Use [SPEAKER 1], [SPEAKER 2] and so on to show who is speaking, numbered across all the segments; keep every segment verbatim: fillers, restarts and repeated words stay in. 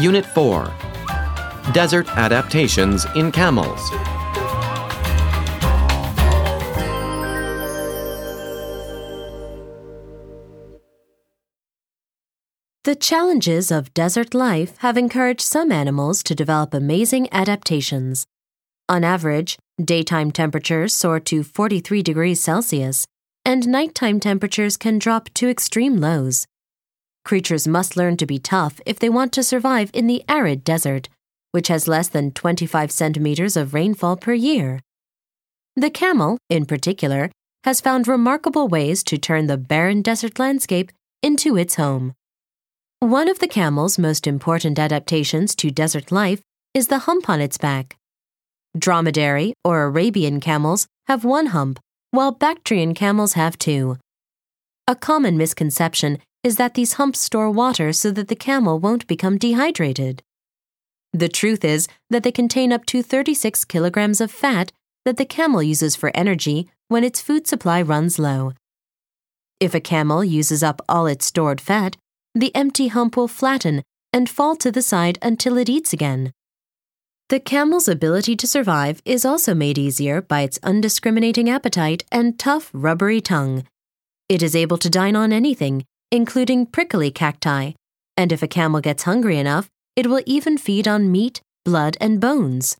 [SPEAKER 1] Unit four. Desert Adaptations in Camels.
[SPEAKER 2] The challenges of desert life have encouraged some animals to develop amazing adaptations. On average, daytime temperatures soar to forty-three degrees Celsius, and nighttime temperatures can drop to extreme lows. Creatures must learn to be tough if they want to survive in the arid desert, which has less than twenty-five centimeters of rainfall per year. The camel, in particular, has found remarkable ways to turn the barren desert landscape into its home. One of the camel's most important adaptations to desert life is the hump on its back. Dromedary or Arabian camels have one hump, while Bactrian camels have two. A common misconception is that these humps store water so that the camel won't become dehydrated. The truth is that they contain up to thirty-six kilograms of fat that the camel uses for energy when its food supply runs low. If a camel uses up all its stored fat, the empty hump will flatten and fall to the side until it eats again. The camel's ability to survive is also made easier by its undiscriminating appetite and tough, rubbery tongue. It is able to dine on anything, including prickly cacti, and if a camel gets hungry enough, it will even feed on meat, blood, and bones.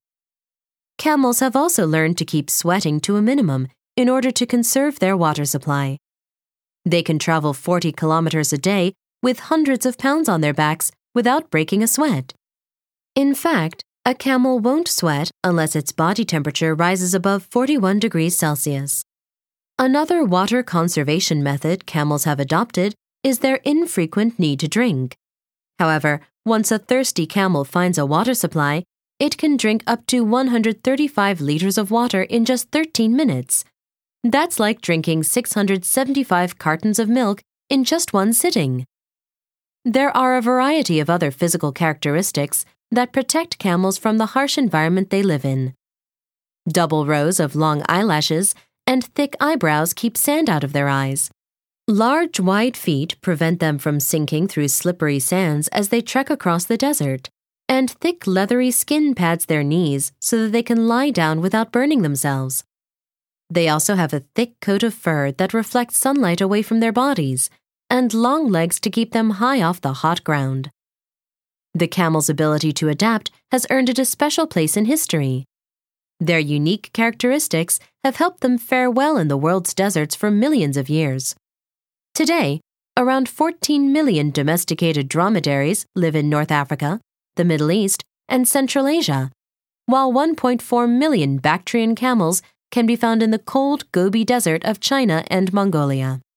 [SPEAKER 2] Camels have also learned to keep sweating to a minimum in order to conserve their water supply. They can travel forty kilometers a day with hundreds of pounds on their backs without breaking a sweat. In fact, a camel won't sweat unless its body temperature rises above forty-one degrees Celsius. Another water conservation method camels have adopted is their infrequent need to drink. However, once a thirsty camel finds a water supply, it can drink up to one hundred thirty-five liters of water in just thirteen minutes. That's like drinking six hundred seventy-five cartons of milk in just one sitting. There are a variety of other physical characteristics that protect camels from the harsh environment they live in. Double rows of long eyelashes and thick eyebrows keep sand out of their eyes. Large, wide feet prevent them from sinking through slippery sands as they trek across the desert, and thick, leathery skin pads their knees so that they can lie down without burning themselves. They also have a thick coat of fur that reflects sunlight away from their bodies, and long legs to keep them high off the hot ground. The camel's ability to adapt has earned it a special place in history. Their unique characteristics have helped them fare well in the world's deserts for millions of years. Today, around fourteen million domesticated dromedaries live in North Africa, the Middle East, and Central Asia, while one point four million Bactrian camels can be found in the cold Gobi Desert of China and Mongolia.